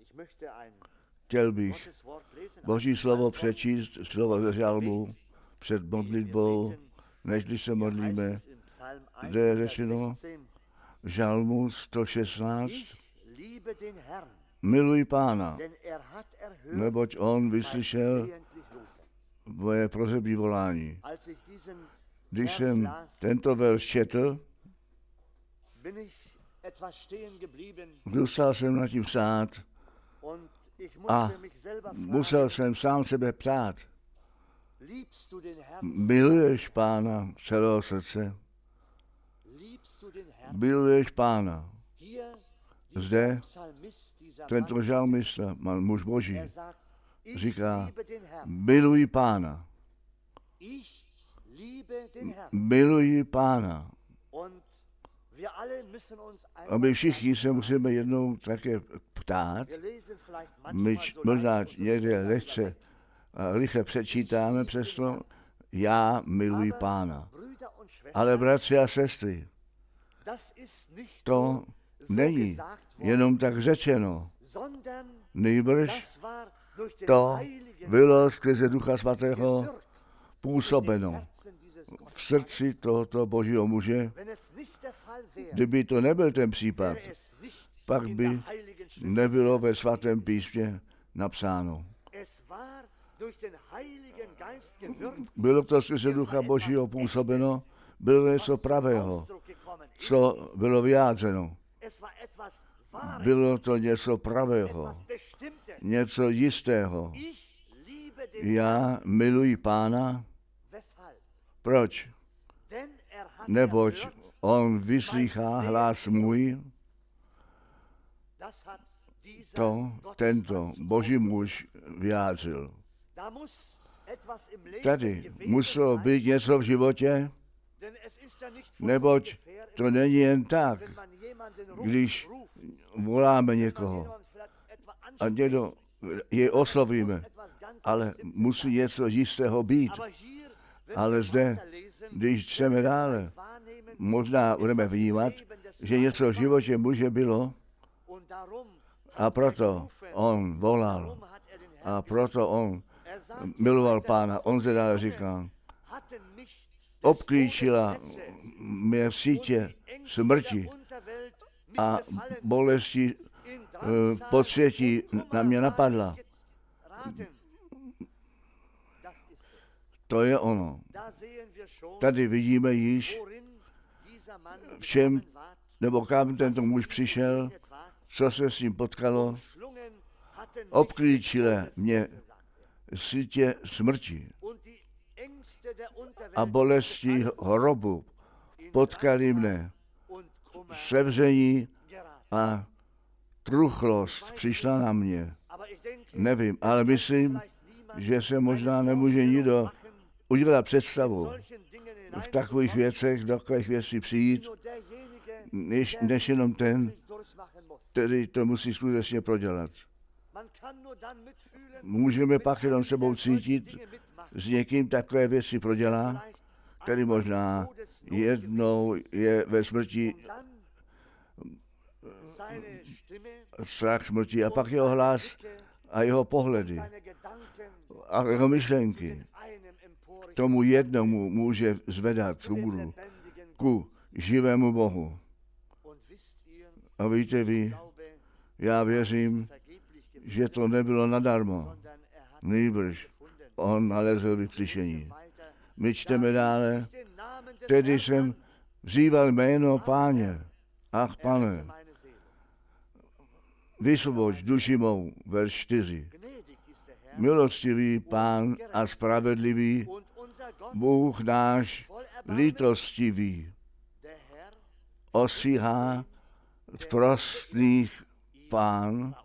Chtěl bych Boží slovo přečíst, slovo ze žalmu před modlitbou, než se modlíme, kde je řečeno v žalmu 116, miluj Pána, neboť on vyslyšel moje prosební volání. Když jsem tento verš četl, zůstal jsem nad tím stát a musel jsem sám sebe ptát. Miluješ Pána celého srdce? Miluješ Pána? Zde tento žalmista, muž Boží, říká, miluji Pána. Miluji Pána. A my všichni se musíme jednou také ptát, my možná někde lehce a rychle přečítáme přesto, já miluji Pána. Ale bratři a sestry, to není jenom tak řečeno, nýbrž to bylo skrze Ducha Svatého působeno v srdci tohoto Božího muže. Kdyby to nebyl ten případ, pak by nebylo ve svatém písmě napsáno. Bylo to skrze Ducha Božího působeno, bylo něco pravého, co bylo vyjádřeno. Bylo to něco pravého, něco jistého. Já miluji Pána. Proč? Neboť on vyslýchá hlas můj. To tento Boží muž vyjádřil. Tady muselo být něco v životě, neboť to není jen tak, když voláme někoho a někdo jej oslovíme, ale musí něco jistého být. Ale zde, když čteme dále, možná budeme vnímat, že něco v životě muže bylo a proto on volal a proto on miloval Pána. On se dále říká, obklíčila mě sítě smrti a bolesti podsvětí na mě napadla. To je ono. Tady vidíme již, v čem nebo kam tento muž přišel, co se s ním potkalo. Obklíčila mě sítě smrti a bolesti hrobu potkali mne. Sevření a truchlost přišla na mě. Nevím, ale myslím, že se možná nemůže nikdo udělat představu v takových věcech, do takových věcí přijít, než jenom ten, který to musí skutečně prodělat. Můžeme pak jenom sebou cítit, s někým takové věci prodělá, který možná jednou je ve smrti, strach smrti a pak jeho hlas a jeho pohledy a jeho myšlenky k tomu jednomu může zvedat hůru ku živému Bohu. A víte vy, já věřím, že to nebylo nadarmo. Nýbrž on nalezl vykřišení. My čteme dále, tedy jsem vzýval jméno Páně. Ach, Pane, vysvoboď duši mou, verš 4. Milostivý Pán a spravedlivý, Bůh náš lítostivý, osíhá sprostných Pán.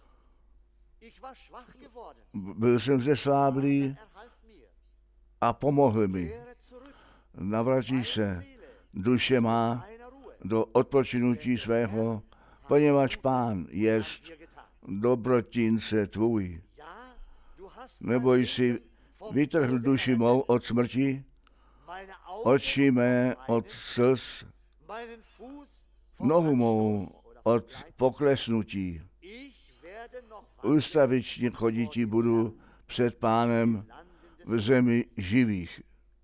Byl jsem zesláblý a pomohl mi. Navratíš se, duše má, do odpočinutí svého, poněvadž Pán jest dobrotince tvůj. Nebo jsi vytrhl duši mou od smrti, oči mé od slz, nohu mou od poklesnutí. ustavičně chodití budu před Pánem v zemi živých.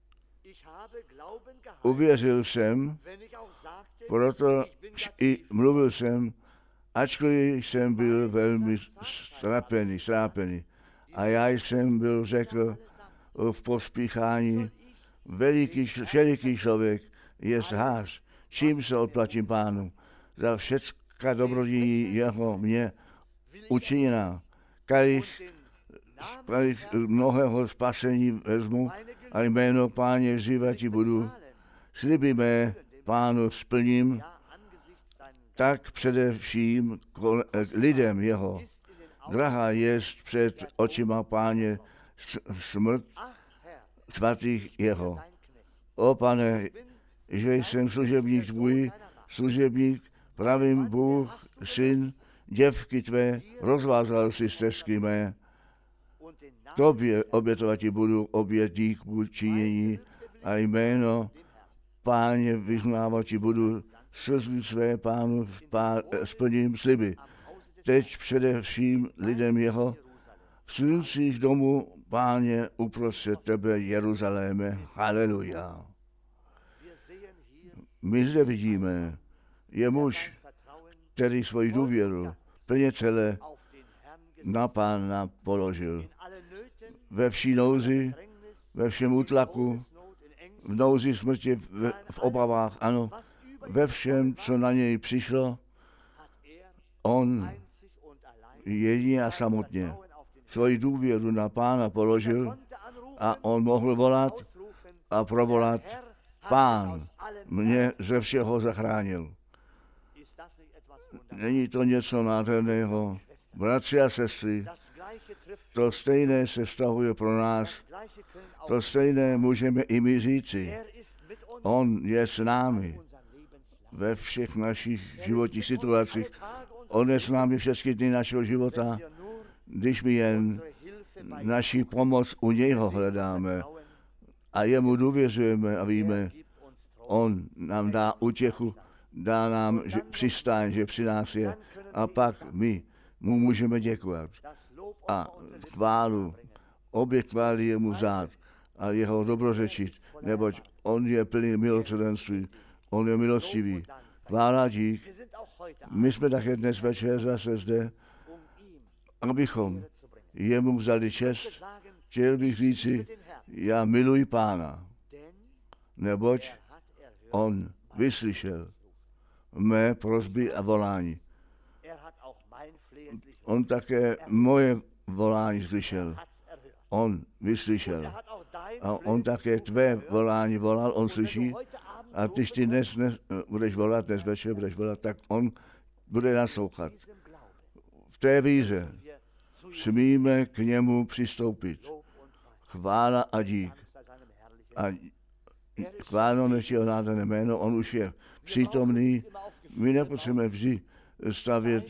Uvěřil jsem, proto i mluvil jsem, ačkoliv jsem byl velmi srápený. A já jsem byl řekl v pospíchání, všeliký člověk je hář, čím se odplatím Pánu za všecká dobrodění jeho mě učiněná. Kalich mnohého spasení vezmu a jméno Páně vzývati budu. Sliby mé Pánu splním, tak především lidem jeho. Drahá jest před očima Páně smrt svatých jeho. O Pane, že jsem služebník tvůj, služebník, pravým Bůh, syn, děvky tvé, rozvázal si stezky mé. Tobě obětovati budu obět díku činění a jméno Páně vyznávati budu, slzy své Pánu splním sliby. Teď především lidem jeho, v sluncích domu Páně uprostřed tebe Jeruzaléme. Haleluja. My zde vidíme, je muž, který svoji důvěru plně celé na Pána položil. Ve vší nouzi, ve všem útlaku, v nouzi smrti, v obavách, ano, ve všem, co na něj přišlo, on jedině a samotně svoji důvěru na Pána položil a on mohl volat a provolat: Pán mě ze všeho zachránil. Není to něco nádherného? Bratři a sestry, to stejné se vztahuje pro nás, to stejné můžeme i my říci. On je s námi ve všech našich životních situacích. On je s námi všechny dny našeho života, když my jen naši pomoc u něho hledáme a jemu důvěřujeme a víme, on nám dá útěchu, dá nám přistáň, že při nás je, a pak my mu můžeme děkovat a chválu, obě chvály jemu vzdát a jeho dobrořečit, neboť on je plný milosrdenství, on je milostivý. Chvála dík. My jsme také dnes večer zase zde, abychom jemu vzali čest. Chtěl bych říci, já miluji Pána, neboť on vyslyšel mé prosby a volání. On také moje volání slyšel. On vyslyšel. A on také tvé volání volal, on slyší. A když ty dnes budeš volat, dnes večer budeš volat, tak on bude naslouchat. V té víře smíme k němu přistoupit. Chvála a dík. A chválno než jeho nádherné jméno, on už je přítomný. My nepotřebujeme vždy stavět,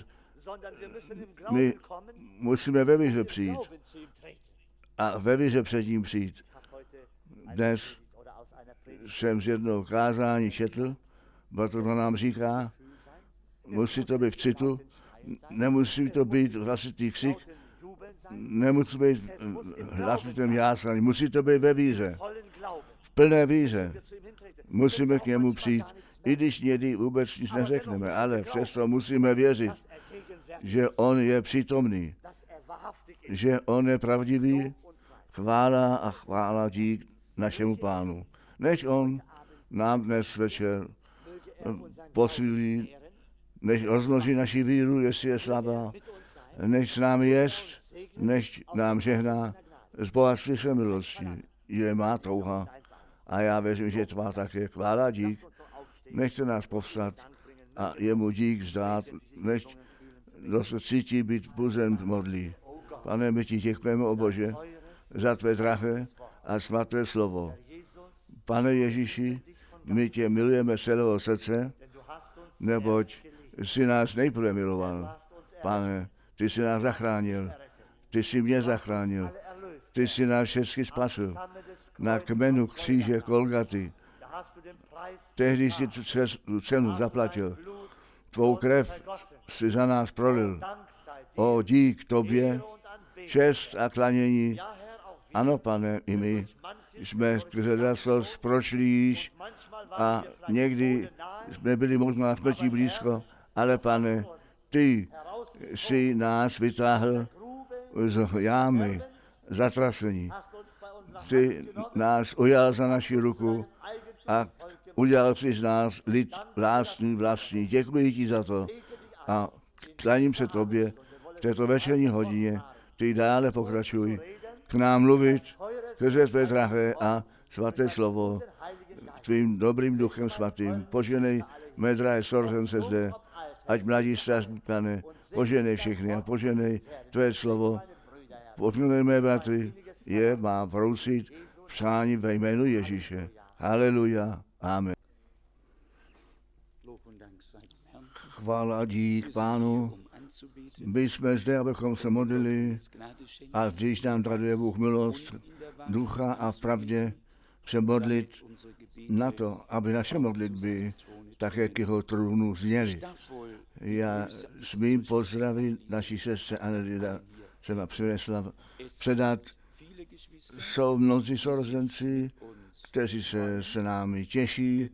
my musíme ve víře přijít a ve víře před ním přijít. Dnes jsem z jednoho kázání četl, protože to nám říká, musí to být v citu, nemusí to být hlasitý křik, nemusí být hlasitým jásání, musí to být ve víře, v plné víře. Musíme k němu přijít, i když někdy vůbec nic neřekneme, ale přesto musíme věřit, že on je přítomný, že on je pravdivý. Chvála a chvála dík našemu Pánu. Než on nám dnes večer posílí, než rozmnoží naši víru, jestli je slabá, než s námi jest, než nám žehná z bohatství své milosti, je má touha. A já věřím, že tvá také. Chvála dík. Nechte nás povstat a jemu dík vzdát, než kdo se cítí být vpuzen v modlí. Pane, my ti děkujeme, o Bože, za tvé drahé a svaté slovo. Pane Ježíši, my tě milujeme z celého srdce, neboť jsi nás nejprve miloval. Pane, ty jsi nás zachránil, ty jsi mě zachránil, ty jsi nás všechny spasil. Na kmenu kříže Golgaty, tehdy jsi tu cenu zaplatil. Tvou krev si za nás prolil. O, dík tobě, čest a klanění. Ano, Pane, i my jsme skrze dracost prošli již a někdy jsme byli možná smrti blízko, ale Pane, ty jsi nás vytáhl z jámy zatracení. Ty nás ujal za naši ruku a udělal jsi z nás lid vlastní. Děkuji ti za to a klaním se tobě v této večerní hodině. Ty dále pokračuj k nám mluvit skrze tvé drahé a svaté slovo tvým dobrým duchem svatým. Poženej mé drahé sorozence zde, ať mladí staří, Pane, poženej všechny a poženej tvé slovo. Poženej mé bratry, je má vroucit přání ve jménu Ježíše. Haleluja. Amen. Chvála a dík Pánu. My jsme zde, abychom se modlili a když nám daruje Bůh milost, ducha a v pravdě se modlit na to, aby naše modlitby také k jeho trůnu zněly. Já smím pozdravit naší sestře Anelida, se vám přinesla předat. Jsou mnozí sourozenci, kteří se s námi těší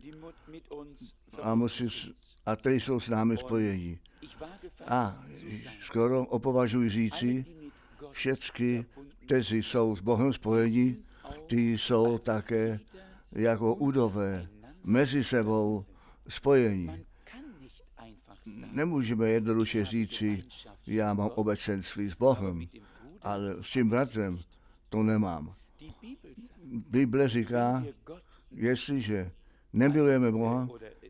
a kteří jsou s námi spojení. A skoro opovažuji říci, všechny, kteří jsou s Bohem spojení, ty jsou také jako údové mezi sebou spojení. Nemůžeme jednoduše říci, já mám obecenství s Bohem, ale s tím bratrem to nemám. Bible říká, jestliže nemilujeme Boha,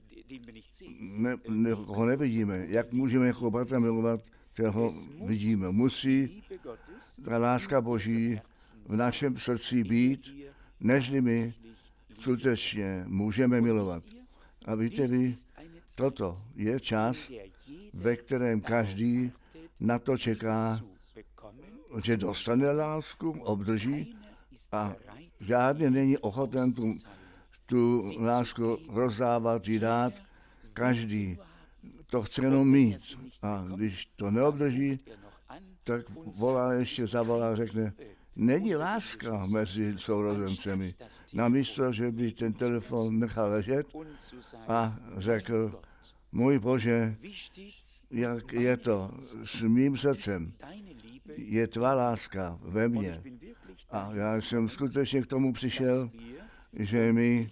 ho nevidíme. Jak můžeme jako bratra milovat, kterého vidíme? Musí ta láska Boží v našem srdci být, nežli my skutečně můžeme milovat. A víte vy, toto je čas, ve kterém každý na to čeká, že dostane lásku, obdrží a žádný není ochoten tu lásku rozdávat, jí dát. Každý to chce jenom mít. A když to neobdrží, tak zavolá a řekne, není láska mezi sourozencemi. Namísto, že by ten telefon nechal ležet a řekl, můj Bože, jak je to s mým srdcem, je tvá láska ve mně. A já jsem skutečně k tomu přišel, že my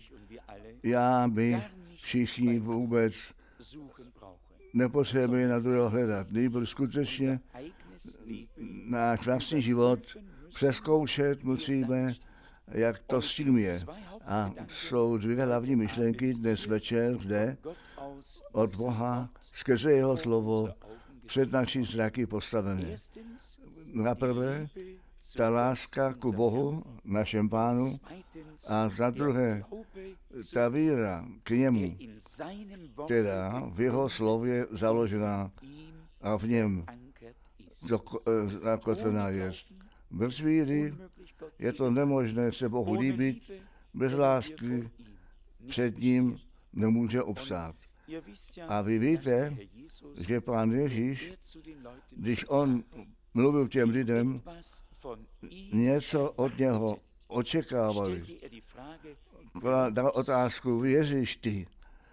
všichni vůbec nepotřebujeme na druhého hledat. Nýbrž skutečně náš vlastní život přezkoušet musíme, jak to s tím je. A jsou dvě hlavní myšlenky dnes večer zde od Boha skrze jeho slovo před naší zraky postavené. Za prvé, ta láska ku Bohu, našem Pánu, a za druhé, ta víra k němu, která v jeho slově založená a v něm zakotvená je. Bez víry je to nemožné se Bohu líbit, bez lásky před ním nemůže obstát. A vy víte, že Pán Ježíš, když on mluvil těm lidem, něco od něho očekávali. Dal otázku, věříš ty?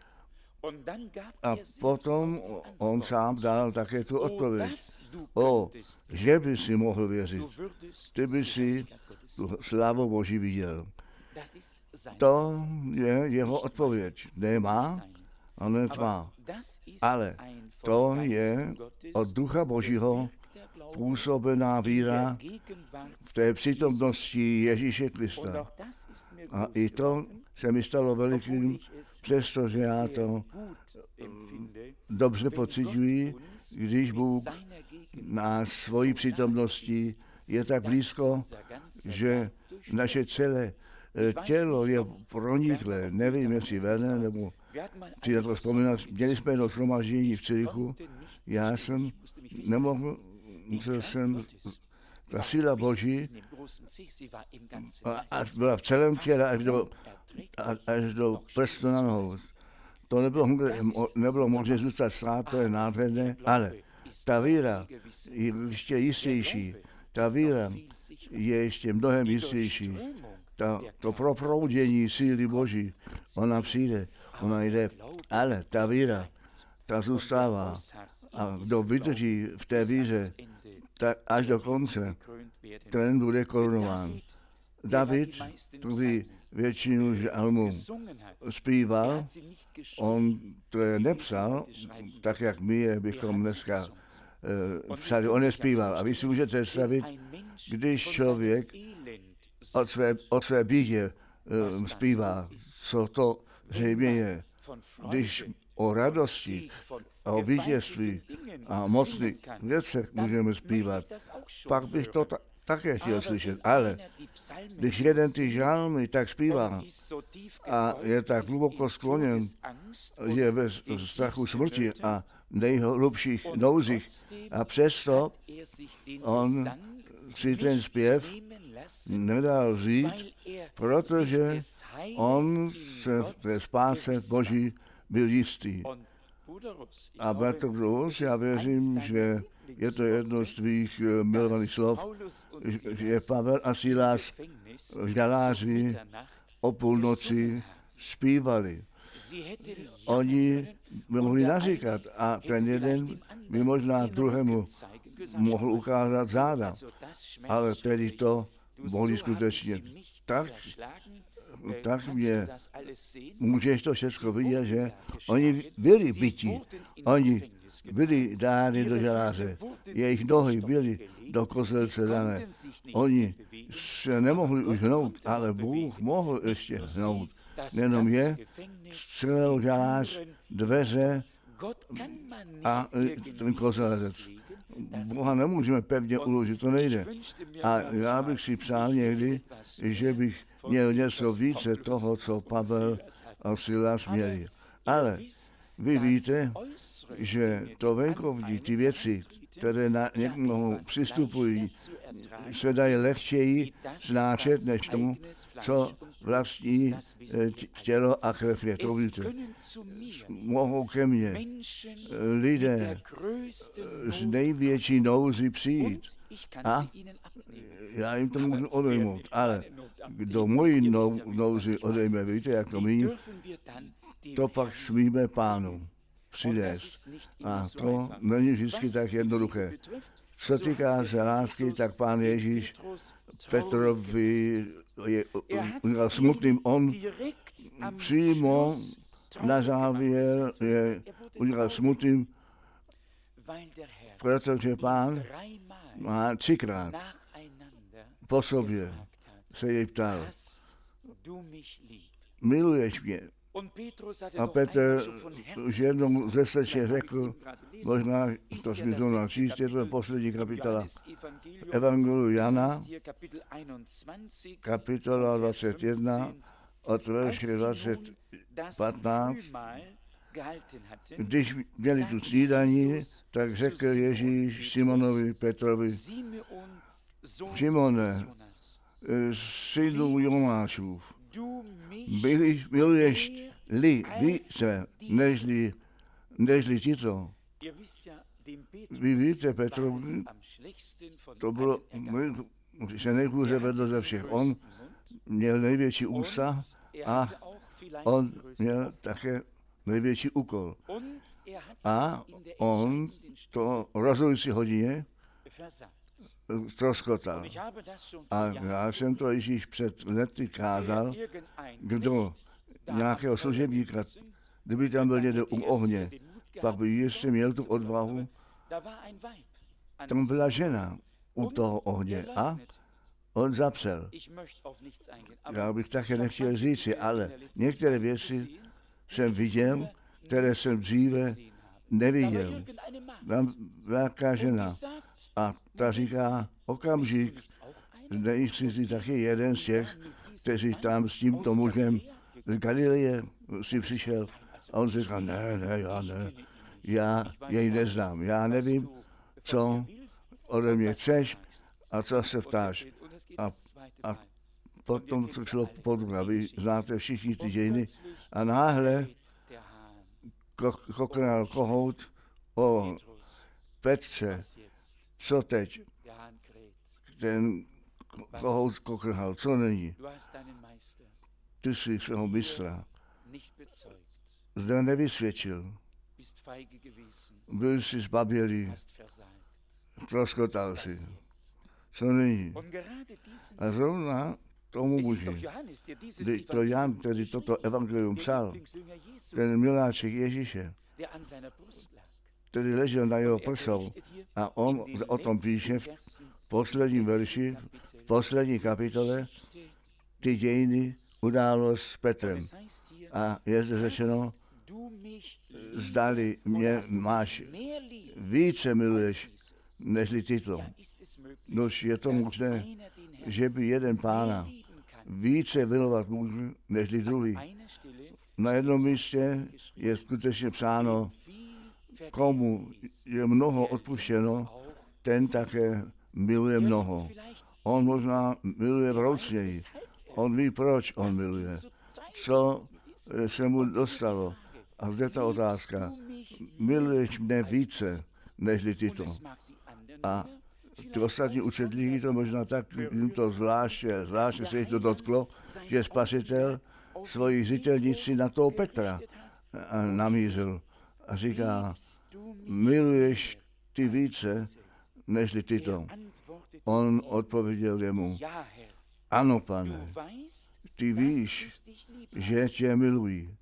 A potom on sám dal také tu odpověď. Že by si mohl věřit, ty by si tu slávu Boží viděl. To je jeho odpověď. Nemá a netvá. Ale to je od Ducha Božího působená víra v té přítomnosti Ježíše Krista. A i to se mi stalo velikým, přestože já to dobře pociťuji, když Bůh na svojí přítomnosti je tak blízko, že naše celé tělo je proniklé. Nevím, jestli ven, nebo si na to vzpomínat. Měli jsme jedno shromáždění v Cirichu, já jsem nemohl, musel jsem, ta síla Boží a byla v celém těle až do prstu na nohou. To nebylo možné zůstat stát, to je nádherné, ale ta víra je ještě jistější. Ta víra je ještě mnohem jistější. To proproudění síly Boží, ona přijde, ona jde, ale ta víra, ta zůstává. A kdo vydrží v té víře, tak až do konce, ten bude korunován. David, který většinu žalmů zpíval, on to nepsal, tak jak my je bychom dneska psali, on nespíval. A vy si můžete představit, když člověk od své bídě zpívá, co to zřejmě je. Když o radosti a o vítězství a mocných věcech můžeme zpívat, pak bych to také chtěl slyšet. Ale když jeden ty žalmy tak zpívá a je tak hluboko skloněn, je ve strachu smrti a nejhlubších nouzích a přesto on si ten zpěv nedal vzít, protože on se v té spáse Boží byl jistý. A bratr Rus, já věřím, že je to jedno z tvých milovaných slov, že Pavel a Silas v žaláři o půlnoci zpívali. Oni by mohli naříkat a ten jeden by možná druhému mohl ukázat záda, ale tedy to mohli skutečně tak mě můžeš to všechno vidět, že oni byli byti, oni byli dány do žaláře, jejich nohy byly do kozelce dané. Oni se nemohli už hnout, ale Bůh mohl ještě hnout. Nenom je, střelil žalář, dveře a ten kozelec. Boha nemůžeme pevně uložit, to nejde. A já bych si přál někdy, že bych měl něco více toho, co Pavel a Silas měli. Ale vy víte, že to venkovní, ty věci, které na někoho přistupují, se dají lehčeji snášet, než tomu, co vlastní tělo a krev je. To víte. Mohou ke mně lidé z největší nouzy přijít a já jim to můžu odejmout, ale kdo moji nouzi odejme, víte, jak to míní, to pak smíme Pánu přinést. A to není vždycky tak jednoduché. Co týká se lásky, tak Pán Ježíš Petrovi je smutným. On přímo na závěr je udělal smutným, protože Pán má třikrát po sobě se jej ptal, miluješ mě? A Petr už jednou ze srdce řekl, možná to smysl načíst, je to poslední kapitola Evangeliu Jana, kapitola 21, od verše 15. Když měli tu snídaní, tak řekl Ježíš Simonovi Petrovi, Šimone, synu Jonášův, miluješ-li více, nežli tito. Vy víte, Petrovi, to bylo, se nejhůře vedlo ze všech. On měl největší ústa a on měl také největší úkol. A on to rozhodující hodině ztroskotal. A já jsem to Ježíš před lety kázal, kdo nějakého služebníka, kdyby tam byl někde u ohně, pak by ještě měl tu odvahu, tam byla žena u toho ohně a on zapřel. Já bych také nechtěl říci, ale některé věci jsem viděl, které jsem dříve neviděl. Tam nějaká žena a ta říká, okamžik, nejsi si taky jeden z těch, kteří tam s tímto mužem z Galileje si přišel. A on říká, ne, já jej neznám, já nevím, co ode mě chceš a co se ptáš. A potom to šlo podruhé, vy znáte všichni ty dějiny a náhle koknal kohout o Petře, co teď? Ten kohout kokrhal, co není? Ty jsi svého mistra zde nevysvědčil. Byl jsi zbabělý, troskotal si. Co není? A zrovna tomu muži, kdy to Jan, který toto evangelium psal, ten miláček Ježíše, který ležel na jeho prsou a on o tom píše v posledním verši, v poslední kapitole, ty dějiny, událost s Petrem. A je zde řečeno, zdali mě máš více miluješ, nežli tyto. Nož je to možné, že by jeden pána více milovat může, nežli druhý. Na jednom místě je skutečně psáno, komu je mnoho odpuštěno, ten také miluje mnoho. On možná miluje vroucněji. On ví, proč on miluje. Co se mu dostalo. A zde ta otázka. Miluješ mne více, nežli tyto. A ty ostatní učedlíky to možná tak, jim to zvláště se jich to dotklo, že Spasitel svoji zřetelnici na toho Petra namířil. A říká, miluješ ty více, nežli tyto. On odpověděl jemu, ano, pane, ty víš, že tě miluji.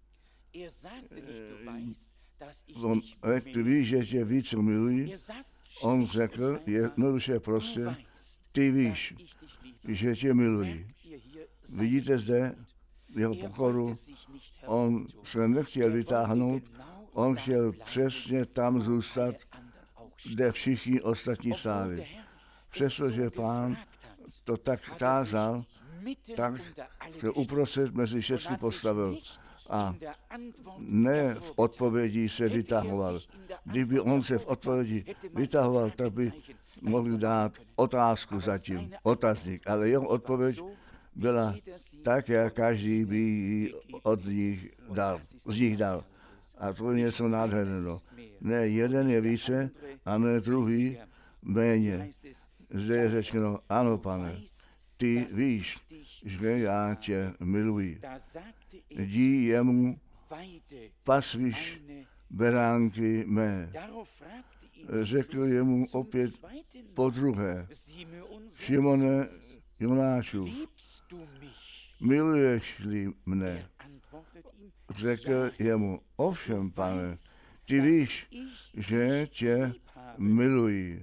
Ty víš, že tě více miluji. On řekl, jednoduše prostě, ty víš, že tě miluji. Vidíte zde jeho pokoru, on se nechtěl vytáhnout, on chtěl přesně tam zůstat, kde všichni ostatní stáli. Přestože Pán to tak tázal, tak se uprostřed mezi všechny postavil a ne v odpovědi se vytahoval. Kdyby on se v odpovědi vytahoval, tak by mohli dát otázku zatím, otazník, ale jeho odpověď byla tak, jak každý by ji z nich dal. A to je něco nádherného. Ne jeden je více, a ne druhý méně. Zde je řečeno, ano, pane, ty víš, že já tě miluji. Jdi jemu, pasvíš beránky mé. Řekl jemu opět po druhé, Šimone Jonášův, miluješ-li mne? Řekl jemu, ovšem, pane, ty víš, že tě miluji.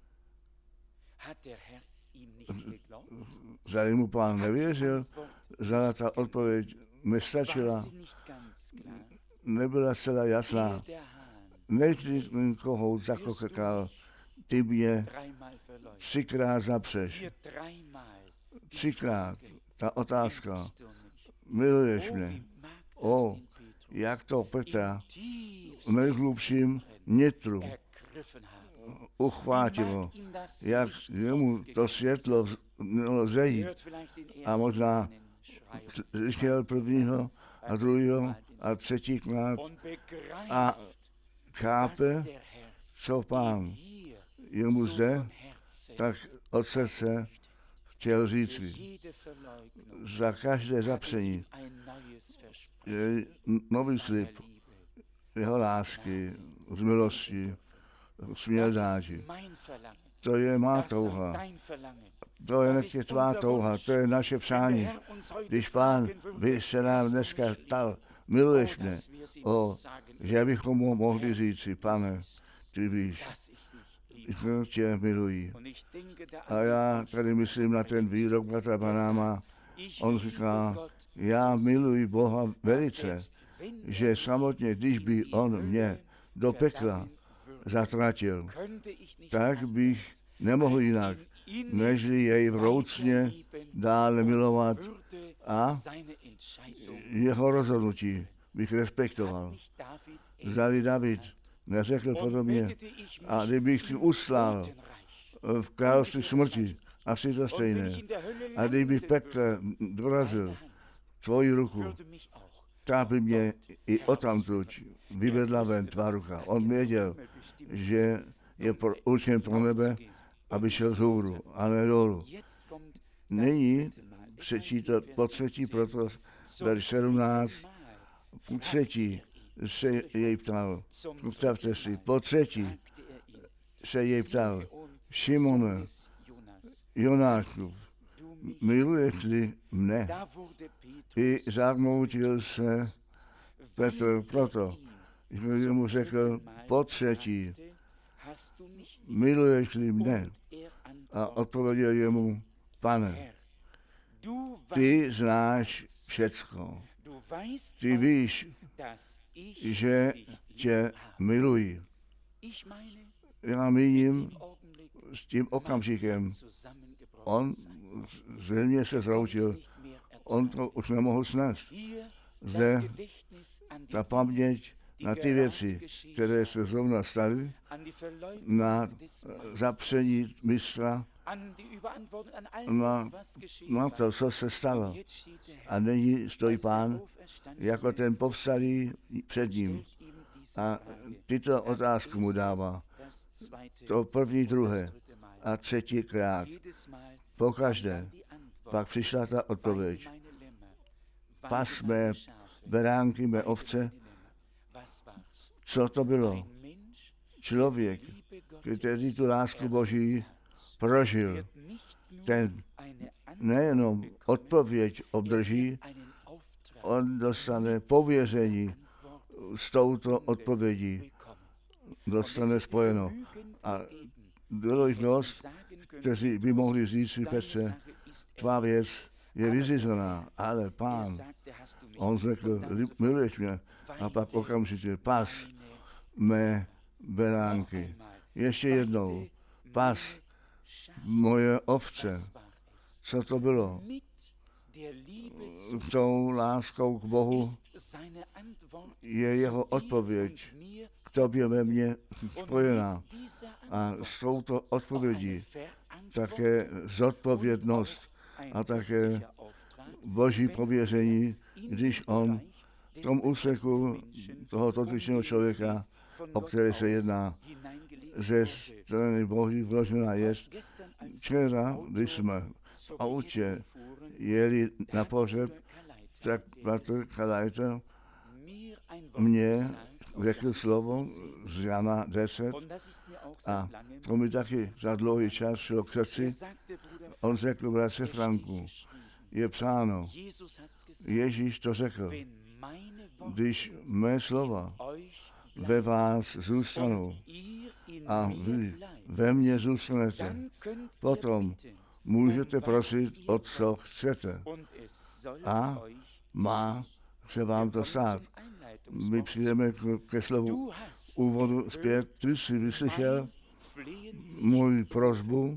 Zdali mu Pán nevěřil, za ta odpověď nestačila, nebyla zcela jasná. Než ten kohout zakokal, ty mě třikrát zapřeš. Třikrát. Ta otázka, miluješ mě? O, jak to Petra v nejhlubším nitru uchvátilo, jak jemu to světlo mělo zejít a možná slyšel prvního a druhého a třetíkrát a chápe, co Pán jemu zde tak od srdce chtěl říct. Za každé zapření je nový slib jeho lásky, z milosti, směldáži. To je má touha. To je nechtět tvá touha, to je naše přání. Když Pán by se nám dneska ptal, miluješ mě, že bychom mu mohli říci, pane, ty víš, že tě miluji. A já tady myslím na ten výrok bratra Branhama. On říká, já miluji Boha velice, že samotně, když by on mě do pekla zatratil, tak bych nemohl jinak, nežli jej vroucně dále milovat a jeho rozhodnutí bych respektoval. Zdali David neřekl podobně, a kdybych ti uslal v království smrti, asi to stejné. A kdyby Petr dorazil tvoji ruku, tak by mě i odtamtud vyvedla ven tvá ruka. On věděl, že je určen pro nebe, aby šel vzhůru, a ne dolů. Nyní po třetí, proto verš 17, po třetí se jej ptal, představte si, po třetí se jej ptal, Šimone, Jonášův, miluješ-li mne? I zarmoutil se Petr proto, že mu řekl po třetí, miluješ-li mne? A odpověděl jemu, Pane, ty znáš všecko. Ty víš, že tě miluji. Já míním s tím okamžikem. On zřejmě se zroutil. On to už nemohl snést. Zde ta paměť na ty věci, které se zrovna staly, na zapření mistra, na to, co se stalo. A nyní stojí Pán jako ten povstalý před ním. A tyto otázky mu dává. To první, druhé a třetíkrát. Pokaždé. Pak přišla ta odpověď. Pas mé beránky, mé ovce. Co to bylo? Člověk, který tu lásku Boží prožil, ten nejenom odpověď obdrží, on dostane pověření s touto odpovědí. Dostane spojeno. A bylo jich dost, kteří by mohli říct si Petře, tvá věc je vyřízená, ale Pán, on řekl, miluješ mě, a pak okamžitě pas mé beránky. Ještě jednou, pas moje ovce. Co to bylo? Tou láskou k Bohu je jeho odpověď k tobě ve mně spojená. A s touto odpovědí také zodpovědnost a také Boží pověření, když on v tom úseku toho dotyčného člověka, o které se jedná, ze strany Boží vložená jest. Včera, když jsme v autě jeli na pohřeb, tak bratr Kalajter mě řekl slovo z Jana 10 a to mi taky za dlouhý čas šlo k srdci. On řekl, bratře Franku, je psáno, Ježíš to řekl, když mé slova ve vás zůstanou a vy ve mně zůstanete, potom můžete prosit, o co chcete. A má se vám to stát. My přijdeme ke slovu úvodu zpět. Ty jsi vyslyšel můj prosbu,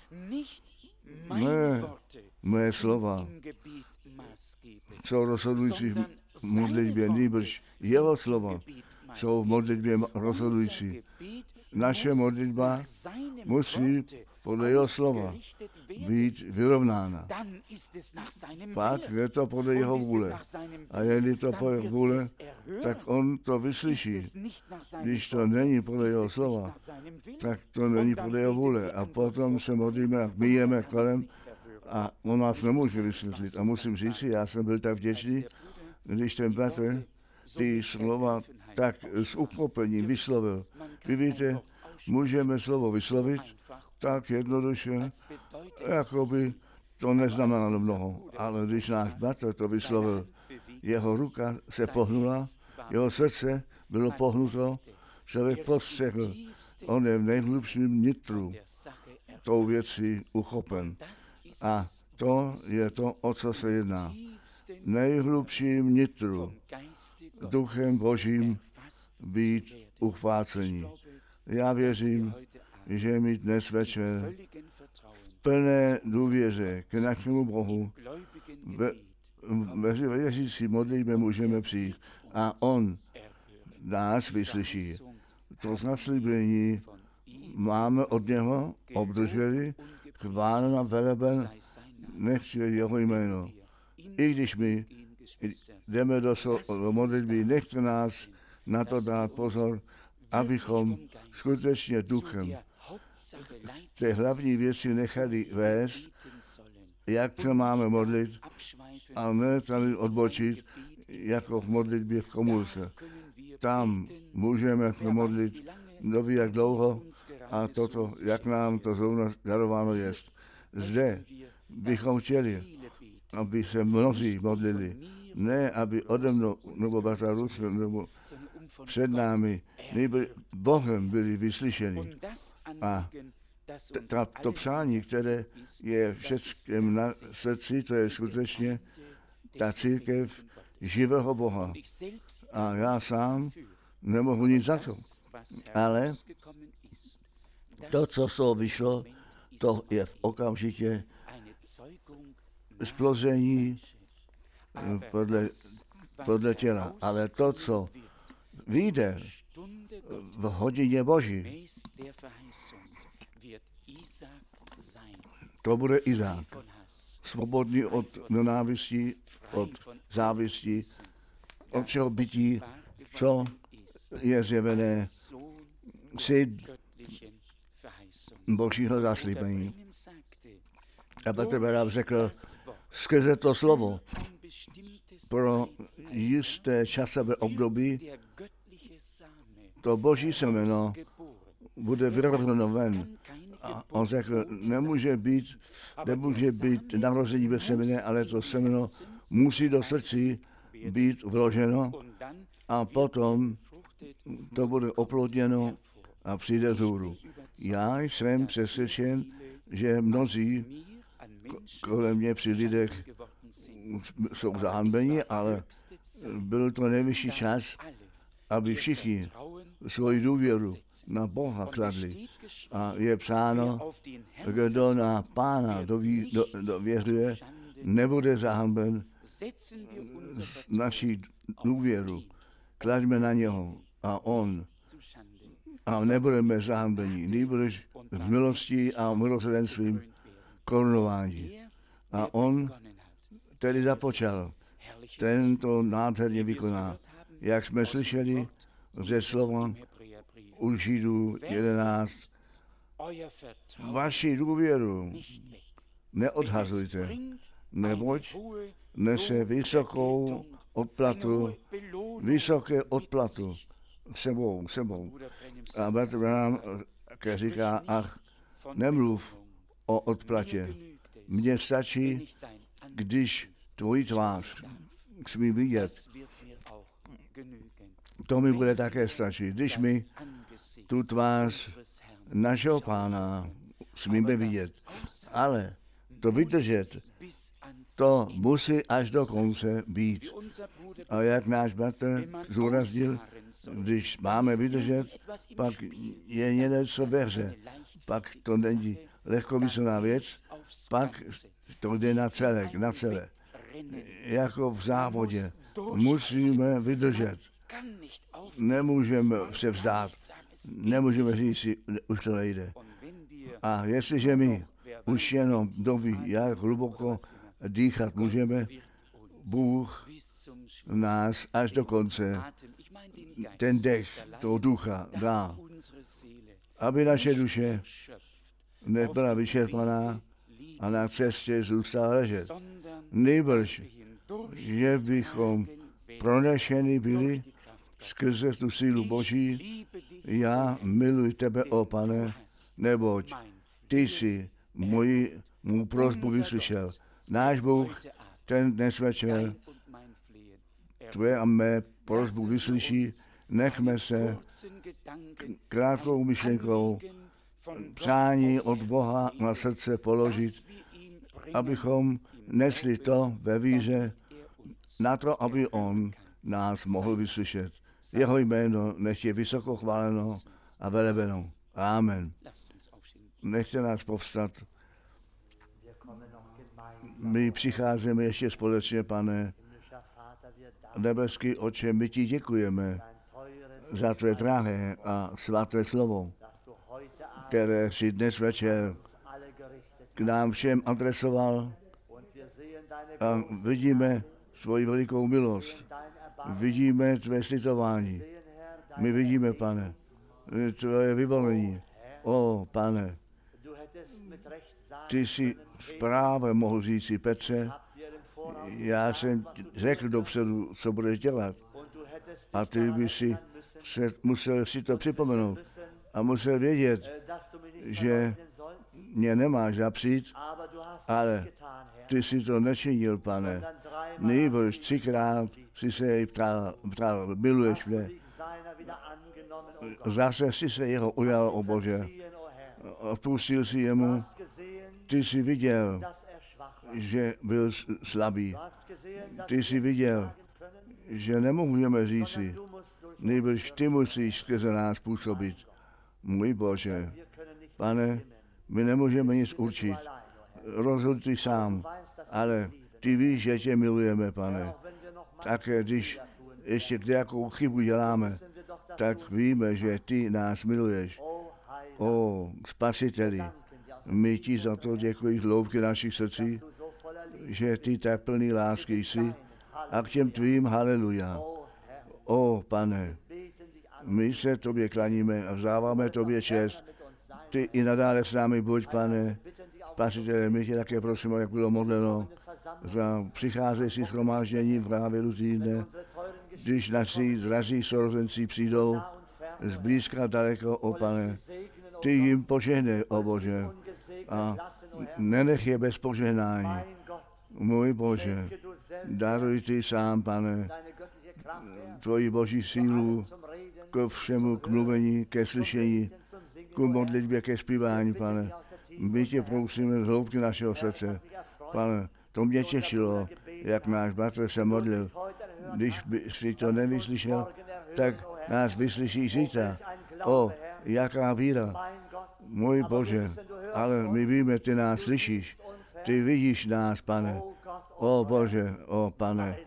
ne mé slova, jsou rozhodující v modlitbě, nýbrž jeho slova jsou v modlitbě rozhodující. Naše modlitba musí podle jeho slova být vyrovnána. Pak je to podle jeho vůle. A je-li to podle jeho vůle, tak on to vyslyší. Když to není podle jeho slova, tak to není podle jeho vůle. A potom se modlíme a myjeme kolem a on nás nemůže vysvětlit. A musím říct si, já jsem byl tak vděčný, když ten bratr ty slova tak s uchopením vyslovil. Vy víte, můžeme slovo vyslovit tak jednoduše, jako by to neznamenalo mnoho. Ale když náš bratr to vyslovil, jeho ruka se pohnula, jeho srdce bylo pohnuto, člověk postřehl, on je v nejhlubším nitru tou věcí uchopen. A to je to, o co se jedná. Nejhlubším nitru duchem Božím být uchvácení. Já věřím, že my dnes večer v plné důvěře k našemu Bohu ve věřící modlitbě můžeme přijít a on nás vyslyší. To zaslíbení máme od něho, obdrželi, chválen a veleben, nechť je jeho jméno. I když my jdeme do modlitby, nechte nás na to dát pozor, abychom skutečně duchem té hlavní věci nechali vést, jak se máme modlit, a ne tady odbočit, jako v modlitbě v komůrce. Tam můžeme modlit, kdo ví jak dlouho, a toto, jak nám to zrovna darováno je. Zde bychom chtěli, aby se mnozí modlili, ne aby ode mnou, nebo bratra Rusem, nebo před námi, nejbrž Bohem byli vyslyšeni. A to přání, které je všem na srdci, to je skutečně ta církev živého Boha. A já sám nemohu nic za to. Ale to, co z toho vyšlo, to je v okamžitě splození podle těla. Ale to, co vyjde v hodině Boží, to bude Izák. Svobodný od nenávistí, od závisti, od všeho bytí, co je zjevené syn Božího zaslíbení. A Petr Branham řekl, skrze to slovo pro jisté časové období to Boží semeno bude vyrozeno ven. A on řekl, nemůže být narození bez semene, ale to semeno musí do srdcí být vloženo a potom to bude oplodněno a přijde vzhůru. Já jsem přesvědčen, že mnozí kolem mě při lidech jsou zahanbeni, ale byl to nejvyšší čas, aby všichni svoji důvěru na Boha kladli. A je psáno, kdo na Pána dověřuje, nebude zahanben. Naší důvěru klaďme na něho a nebudeme zahanbeni, nýbrž z milostí a milosrdenstvím korunování. A on tedy započal, tento nádherně vykoná. Jak jsme slyšeli ze slova u Židů 11, vaši důvěru neodhazujte, neboť nese vysoké odplatu sebou. A bratr Branham říká, nemluv o odplatě. Mně stačí, když tvoji tvář smí vidět. To mi bude také stačit, když mi tu tvář našeho Pána smíme vidět. Ale to vydržet, to musí až do konce být. A jak náš bratr zúraznil, když máme vydržet, pak je něco ve hře. Pak to není lehkomyslná věc, pak to jde na celé. Jako v závodě. Musíme vydržet. Nemůžeme se vzdát. Nemůžeme říct si, už to nejde. A jestliže my už jenom doví, jak hluboko dýchat můžeme, Bůh nás až do konce ten dech toho ducha dá, aby naše duše nebyla vyčerpaná a na cestě zůstala ležet. Nejbrž, že bychom pronešeni byli skrze tu sílu Boží. Já miluji tebe, ó Pane, neboť ty jsi mou prosbu vyslyšel. Náš Bůh ten dnes večer tvé a mé prosbu vyslyší. Nechme se krátkou myšlenkou přání od Boha na srdce položit, abychom nesli to ve víře na to, aby on nás mohl vyslyšet. Jeho jméno nech je vysoko chváleno a velebeno. Amen. Nechte nás povstat. My přicházíme ještě společně, Pane. Nebeský Otče, my ti děkujeme za tvé drahé a svaté slovo, které si dnes večer k nám všem adresoval, a vidíme svoji velikou milost. Vidíme tvé slitování. My vidíme, Pane, tvoje vyvolení. O, Pane, ty jsi správně mohl říci, Petře, já jsem řekl dopředu, co budeš dělat. A ty by si musel si to připomenout a musel vědět, že mě nemáš zapřít, ale ty si to nečinil, Pane. Nýbrž 3krát si se jej ptal, miluješ mě. Zase si se jeho ujal, o Bože. Odpustil si jemu. Ty jsi viděl, že byl slabý. Ty jsi viděl, že nemůžeme říci, nýbrž ty musíš skrze nás působit. Můj Bože, Pane, my nemůžeme nic určit. Rozhoď ty sám, ale ty víš, že tě milujeme, Pane. Také když ještě kdejakou chybu děláme, tak víme, že ty nás miluješ. O, Spasiteli, my ti za to děkuji z hloubky našich srdcí, že ty tak plný lásky jsi a k těm tvým haleluja. O, Pane, my se tobě klaníme a vzáváme tobě čest. Ty i nadále s námi buď, Pane. Spasiteli, my tě také prosíme, jak bylo modleno, za přicházející shromáždění v závěru týdne, když naši drazí sourozenci přijdou z blízka daleko, o Pane. Ty jim požehnej, o Bože, a nenech je bez požehnání. Můj Bože, daruj ty sám, Pane, tvoji boží sílu k všemu, k mluvení, ke slyšení, k modlitbě, ke zpívání, Pane. My tě prosíme z hloubky našeho srdce, Pane. To mě těšilo, jak náš bratr se modlil. Když by si to nevyslyšel, tak nás vyslyší zítra. O, jaká víra. Můj Bože, ale my víme, ty nás slyšíš. Ty vidíš nás, Pane. O Bože, o Pane.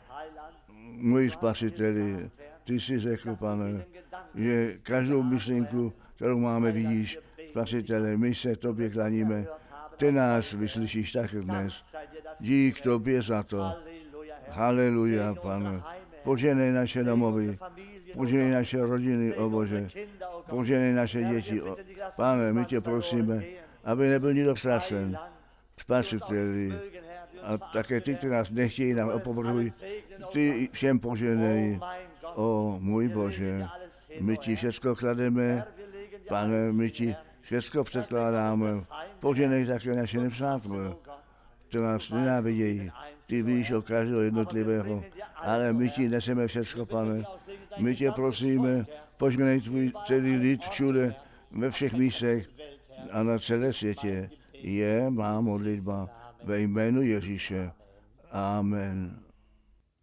Můj Spasiteli, ty jsi řekl, Pane, že každou myšlenku, kterou máme, vidíš. Spasiteli, my se tobě klaníme. Ty nás vyslyšíš tak dnes. Dík tobě za to. Haleluja, Pane. Poženej naše domovy, poženej naše rodiny, o Bože. Poženej naše děti. Pane, my tě prosíme, aby nebyl nikdo ztracen. Spasiteli. A také ty, kteří nás nechtějí, nám opovrhují. Ty všem poženej. O můj Bože, my ti všechno klademe, Pane, my ti všechno předkládáme. Poženej také naše nepřátelé, kteří nás nenávidějí. Ty víš o každého jednotlivého, ale my ti neseme všechno, Pane. My tě prosíme, požehnej tvůj celý lid všude, ve všech místech a na celé světě. Je má modlitba ve jménu Ježíše. Amen.